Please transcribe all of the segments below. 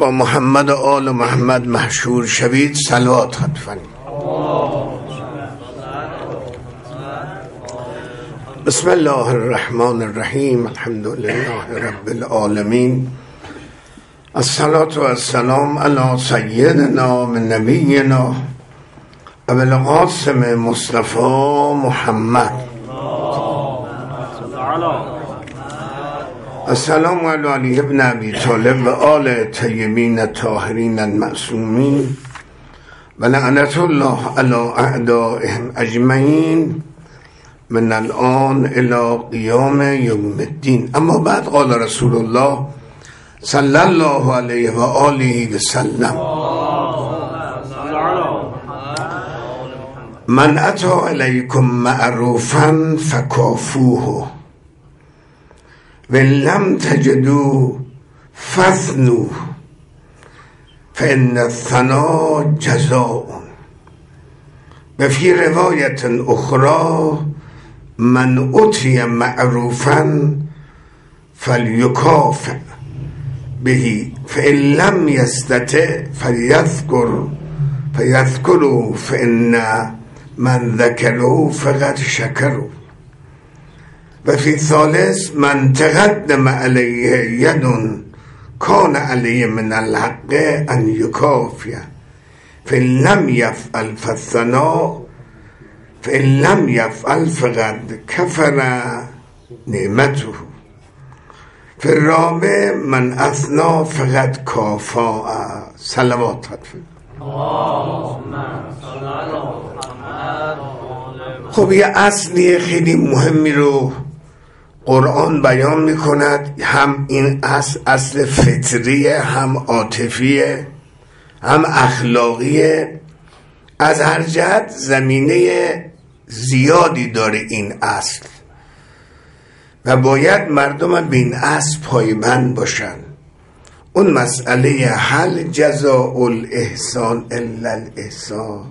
با محمد و آل محمد محشور شوید. صلوات خطفنید. بسم الله الرحمن الرحیم. الحمد لله رب العالمین. الصلاة والسلام علی سیدنا و نبینا ابو القاسم مصطفى محمد. السلام علی علی ابن ابی طالب و آل طیبین الطاهرین المعصومین و لعنت الله علی اعدائهم اجمعین من الان الى قیام یوم الدین. اما بعد قال رسول الله صلی الله علیه و آله و سلم: من اتی الیکم معروفا فکافوه و لم تجدوا فاثنوا فان الثنا جزاء. و فی روایت اخرى من اتی معروفا فلیکافئ به فان لم یستطع فیذکروا فان من ذکروا فقد شکروا. و فی ثالث من تقدم علیه ید کان علیه من الحق ان یکافیه فان لم یفعل فالثناء فان لم یفعل فقد کفر نعمته. فی الرابع من اثنا فقد کافا. صلوات خطفه. خب یه اصلی خیلی مهمی رو قرآن بیان میکند. هم این اصل فطریه، هم عاطفیه، هم اخلاقیه. از هر جهت زمینه زیادی داره این اصل و باید مردم به این اصل پایبند باشن. اون مسئله هل جزاء الاحسان الا الاحسان،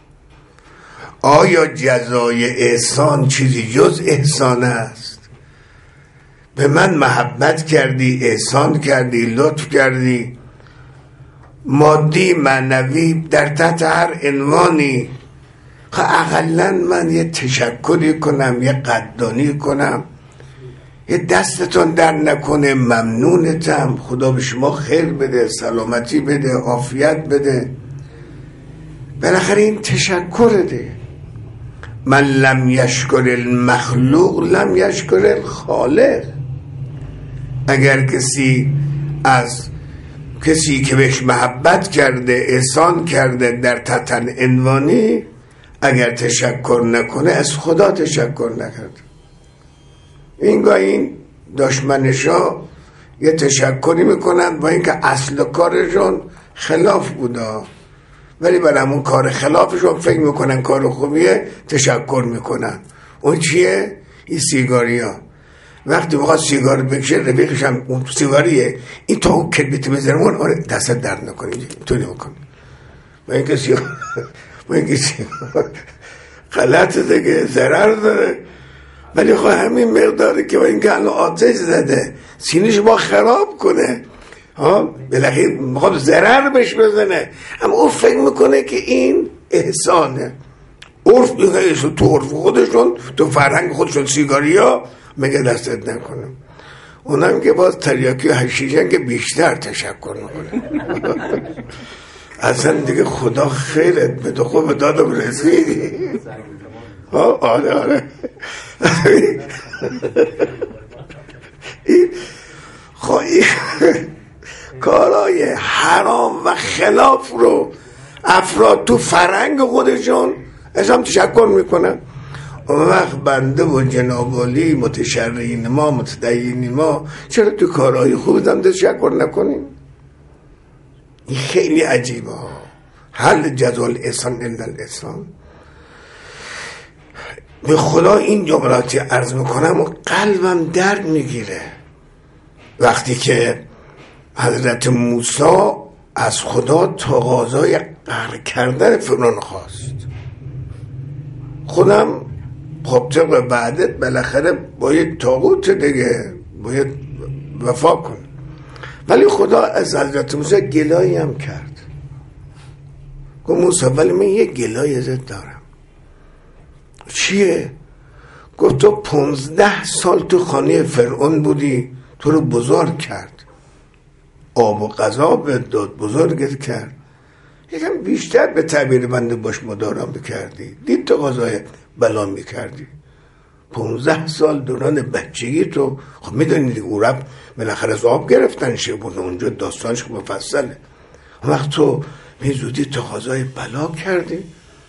آیا جزای احسان چیزی جز احسان است؟ به من محبت کردی، احسان کردی، لطف کردی، مادی معنوی در تحت هر عنوانی، اقلا من یه تشکری کنم، یه قدردانی کنم، یه دستتون در نکنه، ممنونتم، خدا به شما خیر بده، سلامتی بده، عافیت بده. بالاخره این تشکر ده. من لم یشکر المخلوق لم یشکر الخالق. اگر کسی که بهش محبت کرده، احسان کرده در تحت عنوانی، اگر تشکر نکنه از خدا تشکر نکرده. این دشمنشا یه تشکری میکنن با اینکه اصل کارشون خلاف بودا، ولی برای همون کار خلافشون فکر میکنن کار خوبیه، تشکر میکنن. اون چیه؟ این سیگاری ها. وقتی بخواد سیگار بکشه رفیقش هم اون سیگاریه، این تا اون کلبیت میذارم اون آره دست درد نکنه اینطوری میکنه. با اینکه سیگار غلطه دیگه، ضرر داره، ولی خب همین مقداری که با اینکه الان آتش زده سینش با خراب کنه، بالاخره میخواد ضرر بهش بزنه، اما او فکر میکنه که این احسانه. عرف تو عرف خودشون، تو فرهنگ خودشون سیگاری ها مگه دستت نکنم. اونم که باز تریاکی و حشیشن که بیشتر تشکر میکنه. اصلا دیگه خدا خیرت بده، خوب دادم رسیدی. آره این کارهای حرام و خلاف رو افراد تو فرهنگ خودشون از هم تشکر میکنن. اون وقت بنده و جنابالی متشرعین ما، متدینین ما، چرا تو کارهای خوب هم تشکر نکنیم؟ این خیلی عجیبه. هل جزاء الاحسان الا الاحسان. به خدا این جملاتی عرض میکنم و قلبم درد میگیره وقتی که حضرت موسی از خدا تقاضای قهر کردن فرعون خواست. خودم خب طبق بعدت بالاخره باید طاغوت دیگه باید وفا کن. ولی خدا از حضرت موسی گلایی هم کرد. گفت موسی ولی من یه گلای ازت دارم. چیه؟ گفت تو 15 سال تو خانه فرعون بودی، تو رو بزرگ کرد، آب و غذا به داد، بزرگت کرد، یکم بیشتر به تعبیر بنده باش مدارا میکردی، دید تو غذای بلا میکردی. 15 سال دوران بچگی تو، خب میدونید اون رب بالاخره از آب گرفتن شبونه، اونجا داستانش مفصله. وقت تو میزودی تو غذای بلا کردی.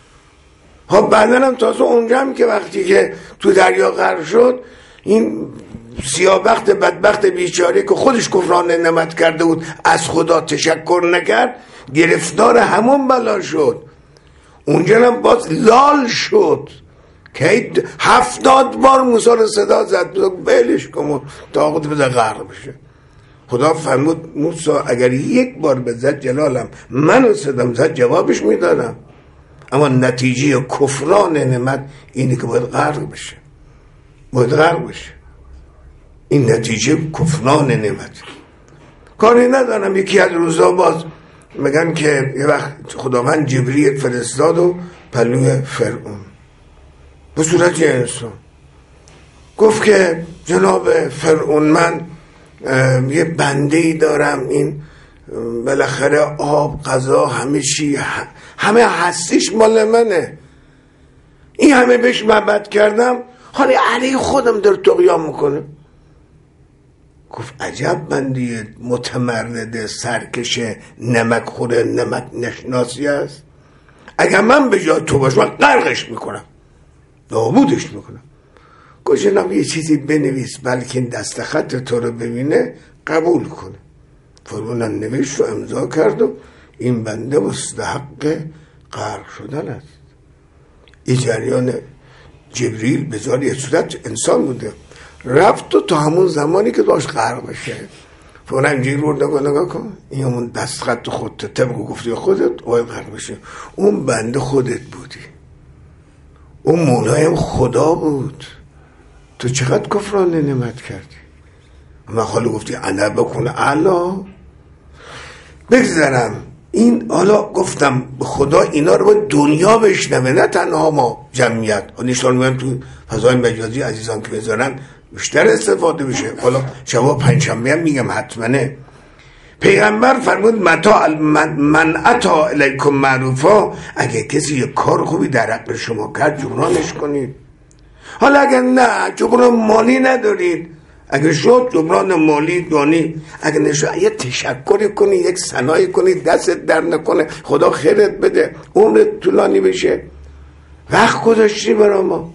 خب بعدن هم تازه اونجا هم که وقتی که تو دریا غرق شد، این سیاه‌بخت بدبخت بیچاره که خودش کفران نعمت کرده بود، از خدا تشکر نکرد، گرفتار همون بلا شد. اونجا هم باز لال شد که 70 بار موسی رو صدا زد بلش کن تا خود بذار غرق بشه. خدا فرمود موسی اگر یک بار بزد جلالم منو صدام زد جوابش میدادم، اما نتیجه کفران نعمت اینه که باید غرق بشه، باید غرق بشه. این نتیجه کفران نعمت. کاری ندارم یکی از روزا باز میگن که یه وقت خداوند جبریل فرستاد و پلوی فرعون به صورت یه انسان گفت که جناب فرعون من یه بنده‌ای دارم، این بالاخره آب غذا همه چی همه هستیش مال منه، این همه بهش محبت کردم حالا علیه خودم در طغیان میکنه. گفت عجب بندی متمرد سرکش نمک خوره نمک نشناسی است، اگر من به جای تو باشم غرقش میکنم نابودش میکنم. گفت جناب یه چیزی بنویس بلکه دست خط تو رو ببینه قبول کنه. فرعون نوشت و امضا کرد و این بنده مستحق غرق شدن است. این جریان جبریل به ظاهر صورت انسان بوده، رفت و تا همون زمانی که داشت غرق بشه فرعون اینجوری رو نگاه کن، این همون دست خط خودت طبق گفتی خودت باید غرق بشه. اون بنده خودت بودی، اون مولایم خدا بود، تو چقدر کفران نعمت کردی. من حالا گفتی انا بکنه اعلا بگذارم این، حالا گفتم خدا اینا رو باید دنیا بشنوه نه تنها ما جمعیت. نشان میگم تو فضای مجازی عزیزان که بذارن بیشتر استفاده بشه. حالا شما پنجشنبه هم میگم حتماً پیغمبر فرمود من اتا الیکم معروفا، اگه کسی یک کار خوبی در حق شما کرد جبرانش کنید. حالا اگر نه جبران مالی ندارید، اگر شد جبران مالی دانی، اگر نشد یه تشکری کنی، یک ثنایی کنی، دستت در نکنه، خدا خیرت بده، عمرت طولانی بشه، وقت گذاشتی برای ما.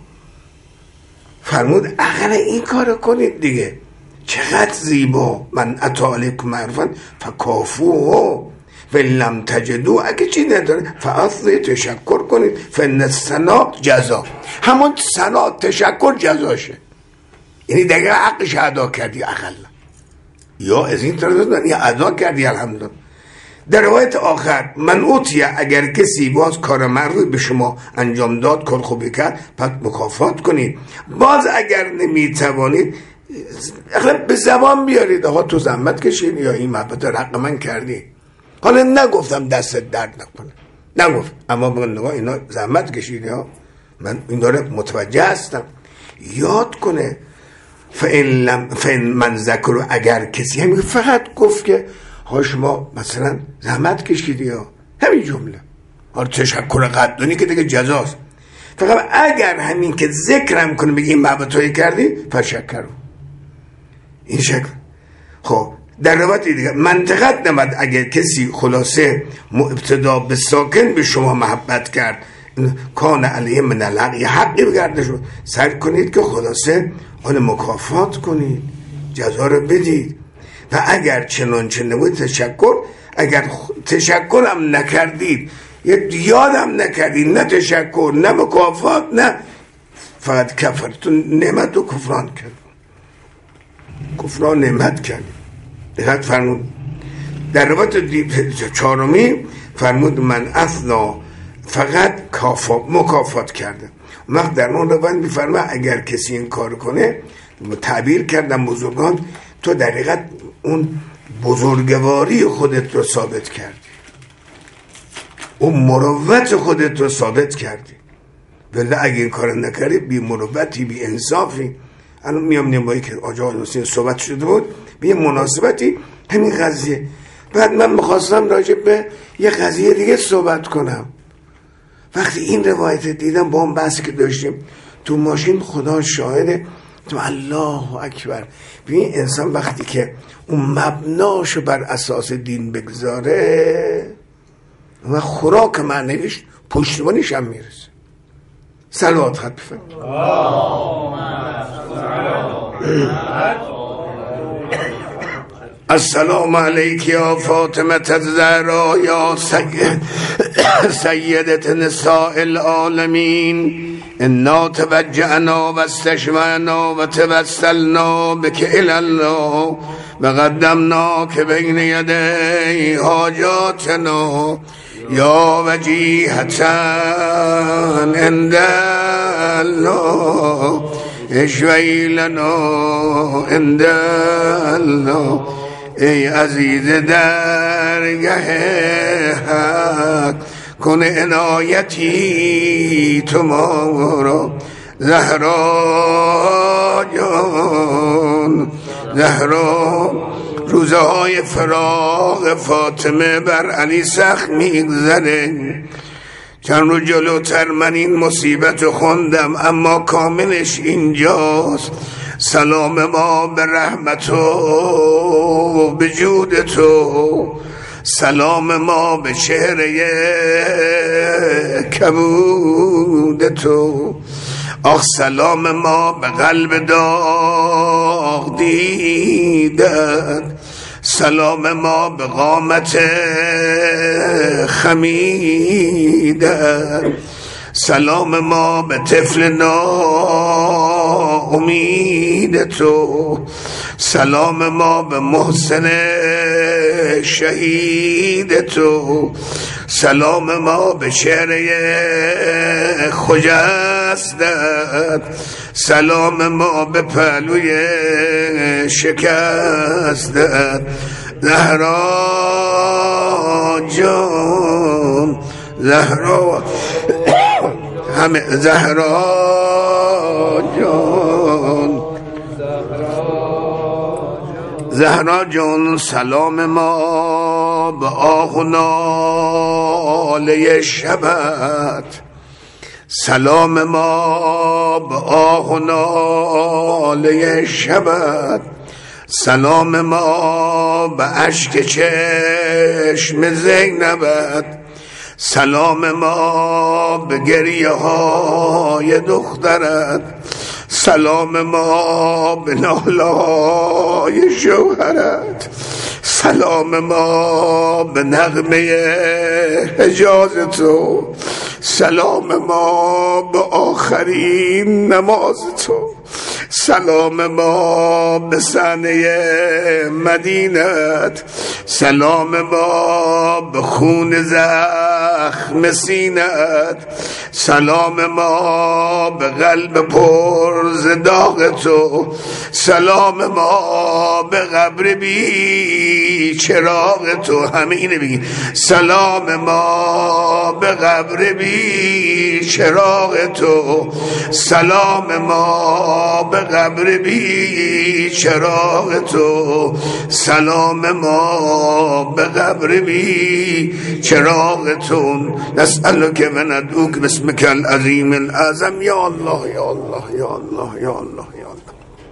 فرمود اگر این کار کنید دیگه چقدر زیبا. من اتا علیکم معروفا فکافوه ولم تجدو، اگه چی نداره فاصله تشکر کنید، فن الثنا جزا، همون ثنا تشکر جزاشه، یعنی دیگه حقش ادا کردی اقل، یا از این طرف یا ادا کردی الحمدلله. در روایت آخر من اوتیه، اگر کسی باز کار معروف به شما انجام داد کار خوبی کرد پس مکافات کنید، باز اگر نمیتوانید اخلاق به زبان بیارید آقا تو زحمت کشید یا این محبت حق من کردی. حالا نگفتم دستت درد نکنه، نگفت، اما بگن نگاه اینا زحمت کشید یا من این داره متوجه هستم. یاد کنه فإن من ذکر، اگر کسی همین فقط گفت که ها شما مثلا زحمت کشیدی یا همین جمله، حالا تشکر قدردانی که دیگه جزاست، فقط اگر همین که ذکرم کنه بگی این محبتایی کردی فشکرو این شکل. خب در روایت دیگه منطقت نمد، اگر کسی خلاصه ابتدا به ساکن به شما محبت کرد کان علیه من الحق، یه حقی بگرده شد، سر کنید که خلاصه آن مکافات کنید، جزا رو بدید. و اگر چنانچه نبود تشکر، اگر تشکر هم نکردید، یادم نکردید، نه تشکر نه مکافات نه، فقط کفرتون نعمت و کفران کرد، کفران نعمت کرد. دقیق فرمود در روایت چهارمی فرمود من اثنا، فقط مکافات کرده. وقت در اون روایت میفرمه اگر کسی این کار کنه، تعبیر کردن بزرگان تو در حقیقت اون بزرگواری خودت رو ثابت کردی، اون مروت خودت رو ثابت کردی. ولی اگه این کار نکردی بی مروتی، بی انصافی. الان میام نمایی که آقا حسین صحبت شده بود به یه مناسبتی همین قضیه. بعد من میخواستم راجع به یه قضیه دیگه صحبت کنم. وقتی این روایت دیدم با اون بحثی که داشتیم تو ماشین، خدا شاهده، تو الله اکبر. ببین انسان وقتی که اون مبناشو بر اساس دین بگذاره و خوراک معنویش پشتوانیش هم میرسه. صلوات خط بفرمایید. السلام علیک یا فاطمه الزهرا یا سیدت نساء العالمین، انا توجهنا و استشفعنا و توسلنا بک الی الله و قدمناک بین یدی حاجاتنا یا وجیهة عند الله اشفعی لنا عند الله. ای عزیز درگه حق کن عنایتی تو ما را، زهرا جان زهرا. روزه های فراق فاطمه بر علی سخت میگذره. چند رو جلوتر من این مصیبت رو خوندم اما کاملش اینجاست. سلام ما به رحمت و به جود تو، سلام ما به چهره کبود تو، آخ سلام ما به قلب داغ دیدت، سلام ما به قامت خمیدت، سلام ما به طفل ناامید تو، سلام ما به محسن شهید تو، سلام ما به چهره خجستت، سلام ما به پهلوی شکستت. زهرا جان زهرا همه زهرا جان زهرا جان، سلام ما به آه و ناله شبت، سلام ما به آه و ناله شبت، سلام ما به اشک چشم زینبت، سلام ما به گریه های دخترت، سلام ما به ناله های شوهرت، سلام ما به نغمه حجاز تو، سلام ما به آخرین نماز تو، سلام ما به صحنه مدینت، سلام ما به خون زخم سینت، سلام ما به قلب پر ز داغ تو، سلام ما به قبر بی چراغ تو. همه اینه بگین، سلام ما به قبر بی چراغ تو، سلام ما به قبر بی چراغ تو، سلام ما به قبر بی چراغ تو. نسألک و ندعوک باسمک العظیم الأعظم. یا الله یا الله یا الله یا الله یا الله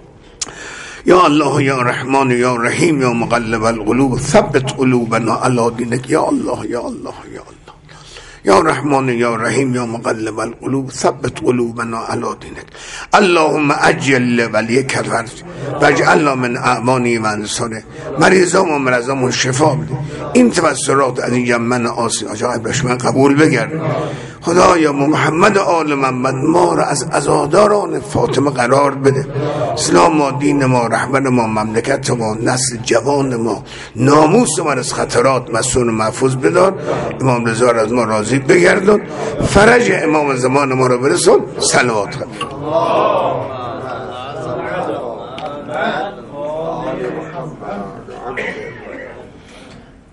یا الله یا رحمان یا رحیم یا مقلب القلوب ثبت قلوبنا علی دینک. یا الله یا الله یا الله یا رحمان یا رحیم یا مقلب القلوب ثبت قلوبنا علی دینک. اللهم عجل ولیک فرج واجعلنا من اعوانی و انصاره. مریضام و مرضامون شفا بده. این توسلات از این من آسی عجایب من قبول بگرد. خدایا محمد آل محمد ما را از عزاداران فاطمه قرار بده. اسلام ما، دین ما، رهبر ما، مملکت ما، نسل جوان ما، ناموس ما از خطرات مسون و محفوظ بدار. امام رضا را از ما راضی بگردون. فرج امام زمان ما را برسون. صلوات خدا.